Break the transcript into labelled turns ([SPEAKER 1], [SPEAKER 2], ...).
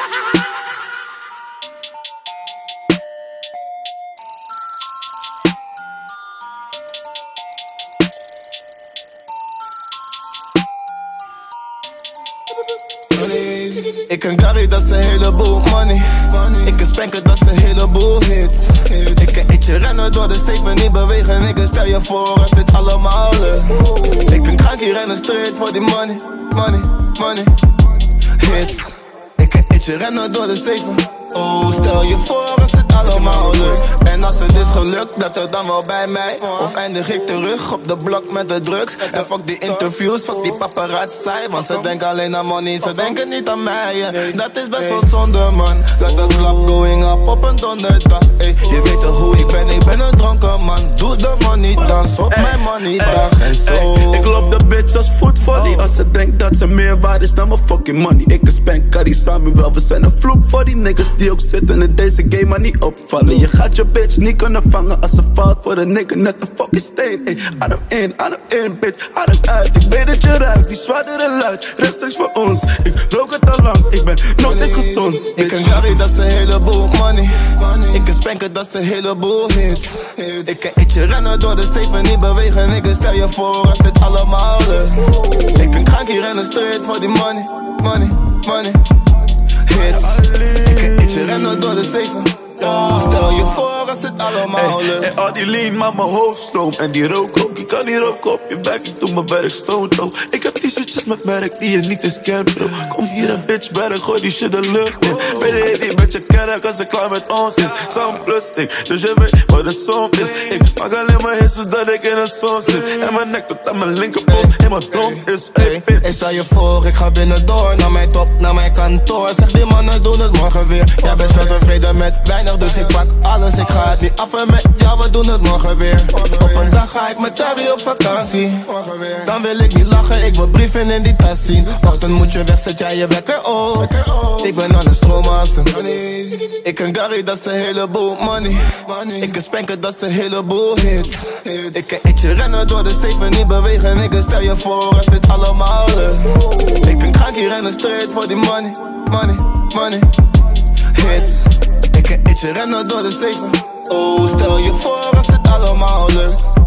[SPEAKER 1] Ik ken Gary, dat is een heleboel money. Ik ken Spanker, dat is een heleboel hits. Ik ken eentje rennen door de steven niet bewegen. Nigga, stel je voor als dit allemaal lukt. Ik ken Krankie rennen straight voor die money. Money, hits. Ik ken eentje rennen door de steven. Oh, stel je voor als dit allemaal lukt. En als het is gelukt, dat er dan wel bij mij. Of eindig ik terug op de blok met de drugs. En fuck die interviews, fuck die paparazzi. Want ze denken alleen aan money, ze denken niet aan mij. Dat is best wel zonde, man. Got the club going up op een donderdag. Je weet toch hoe ik ben een dronken man. Doe de money, dans op mijn money dag. En zo.
[SPEAKER 2] Ik loop de bitch als voetvolley. Als ze denkt dat ze meer waard is dan mijn fucking money. Ik spank Cardi Samuel, we zijn een vloek voor die niggas die ook zitten in deze game maar niet opvallen. Je gaat je bitch niet kunnen vangen als ze valt voor een nigga net een fucking steen. Adem in, bitch, adem uit. Ik weet dat je ruikt, die zwaarder en luid. Rechtstreeks voor ons, ik rook het al lang. Ik ben nog steeds gezond, bitch.
[SPEAKER 1] Ik ken Gary, dat is een heleboel money. Ik ken Spanker, dat is een heleboel hits. Ik ken eentje rennen door de steven niet bewegen. Nigga, stel je voor als dit allemaal lukt. Ik ken Krankie rennen straight voor die money. Hits. Ik ken eentje rennen door de steven. Stel je voor als dit allemaal lukt.
[SPEAKER 2] En al die lean maar mijn hoofd stoom. En die rook ook, je kan niet roken op je werk. Ik doe mijn werk stoot ook. Ik heb t-shirtjes met merk die je niet eens kent, bro. Kom hier een bitch werk, gooi die shit de lucht in. Ben je niet met je kerk als ze klaar met ons is. Sound plus ik, dus je weet wat de som is. Ik maak alleen maar hits zodat ik in een zon zit. En mijn nek tot aan mijn linkerpost helemaal dom is. Hey bitch.
[SPEAKER 1] Stel je voor, ik ga binnendoor naar mijn top, naar mijn kantoor. Zeg die mannen doen het morgen weer. Jij bent wel tevreden met weinig. Dus ik pak alles, ik ga het niet af en met jou, we doen het morgen weer. Op een dag ga ik met Terry op vakantie. Dan wil ik niet lachen, ik wil brieven in die tas zien. Ochtend moet je weg, zet jij je wekker op. Ik ben aan de stroommaster. Ik ken Gary, dat is een heleboel money. Ik ken Spanker, dat is een heleboel hits. Ik ken eentje rennen door de steven niet bewegen. Nigga, stel je voor als dit allemaal lukt. Ik ken Krankie rennen straight voor die money, hits. Ik ken eentje rennen door de steven. Oh, stel je voor als dit allemaal lukt.